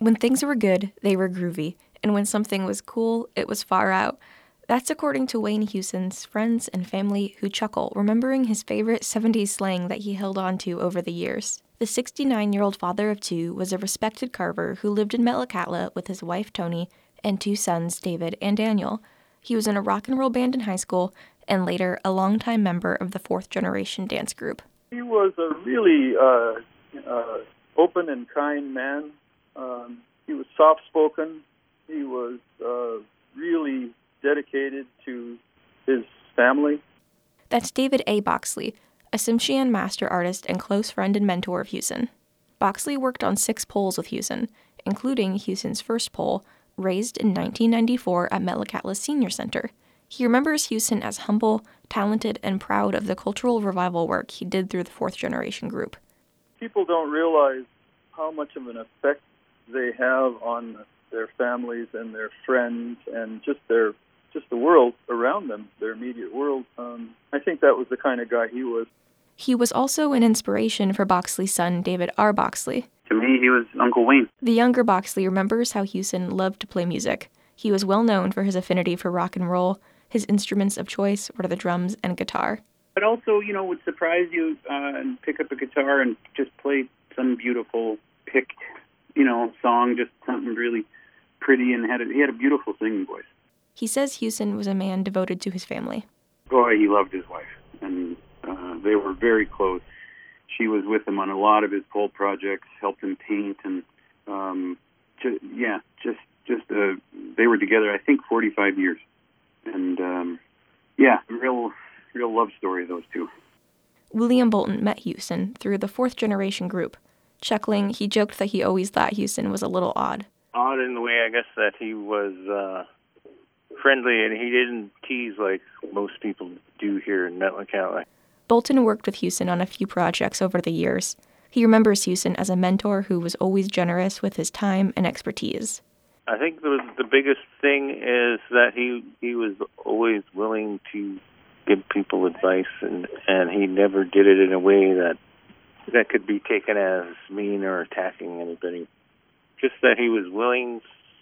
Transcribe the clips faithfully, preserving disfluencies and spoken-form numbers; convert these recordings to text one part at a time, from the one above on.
When things were good, they were groovy, and when something was cool, it was far out. That's according to Wayne Hewson's friends and family who chuckle, remembering his favorite seventies slang that he held on to over the years. The sixty-nine-year-old father of two was a respected carver who lived in Metlakatla with his wife Toni and two sons, David and Daniel. He was in a rock and roll band in high school, and later a longtime member of the Fourth Generation dance group. He was a really uh, uh, open and kind man. Um, he was soft-spoken. He was uh, really dedicated to his family. That's David A. Boxley, a Tsimshian master artist and close friend and mentor of Hewson. Boxley worked on six poles with Hewson, including Hewson's first pole, raised in nineteen ninety-four at Metlakatla Senior Center. He remembers Hewson as humble, talented, and proud of the cultural revival work he did through the Fourth Generation group. People don't realize how much of an effect they have on their families and their friends and just their just the world around them, their immediate world. Um, I think that was the kind of guy he was. He was also an inspiration for Boxley's son, David R. Boxley. To me, he was Uncle Wayne. The younger Boxley remembers how Hewson loved to play music. He was well known for his affinity for rock and roll. His instruments of choice were the drums and guitar. But also, you know, would surprise you uh, and pick up a guitar and just play some beautiful picked, you know, song, just something really pretty, and had a, he had a beautiful singing voice. He says Hewson was a man devoted to his family. Boy, he loved his wife, and uh, they were very close. She was with him on a lot of his pole projects, helped him paint, and um, ju- yeah, just just uh, they were together, I think, forty-five years, and um, yeah, real real love story, those two. William Bolton met Hewson through the Fourth Generation group. Chuckling, he joked that he always thought Hewson was a little odd. Odd in the way, I guess, that he was uh, friendly and he didn't tease like most people do here in Metlakatla. Bolton worked with Hewson on a few projects over the years. He remembers Hewson as a mentor who was always generous with his time and expertise. I think the, the biggest thing is that he he was always willing to give people advice, and, and he never did it in a way that that could be taken as mean or attacking anybody. Just that he was willing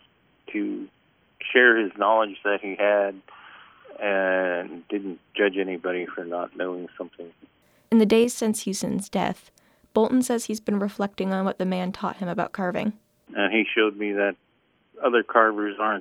to share his knowledge that he had and didn't judge anybody for not knowing something. In the days since Hewson's death, Bolton says he's been reflecting on what the man taught him about carving. And he showed me that other carvers aren't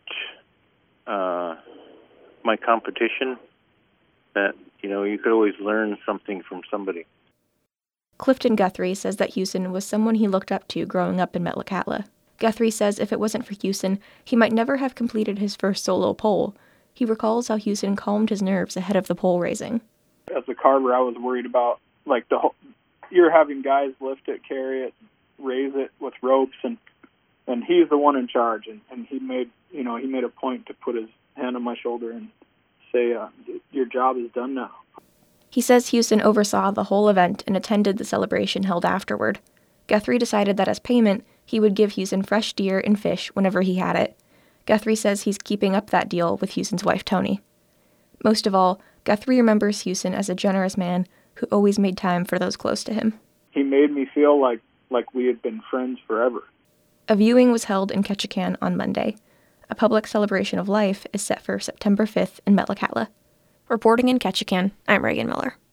uh, my competition, that, you know, you could always learn something from somebody. Clifton Guthrie says that Hewson was someone he looked up to growing up in Metlakatla. Guthrie says if it wasn't for Hewson, he might never have completed his first solo pole. He recalls how Hewson calmed his nerves ahead of the pole raising. As a carver, I was worried about, like, the whole, you're having guys lift it, carry it, raise it with ropes, and and he's the one in charge. And, and he made, you know, he made a point to put his hand on my shoulder and say, uh, your job is done now. He says Hewson oversaw the whole event and attended the celebration held afterward. Guthrie decided that as payment, he would give Hewson fresh deer and fish whenever he had it. Guthrie says he's keeping up that deal with Hewson's wife, Toni. Most of all, Guthrie remembers Hewson as a generous man who always made time for those close to him. He made me feel like, like we had been friends forever. A viewing was held in Ketchikan on Monday. A public celebration of life is set for September fifth in Metlakatla. Reporting in Ketchikan, I'm Reagan Miller.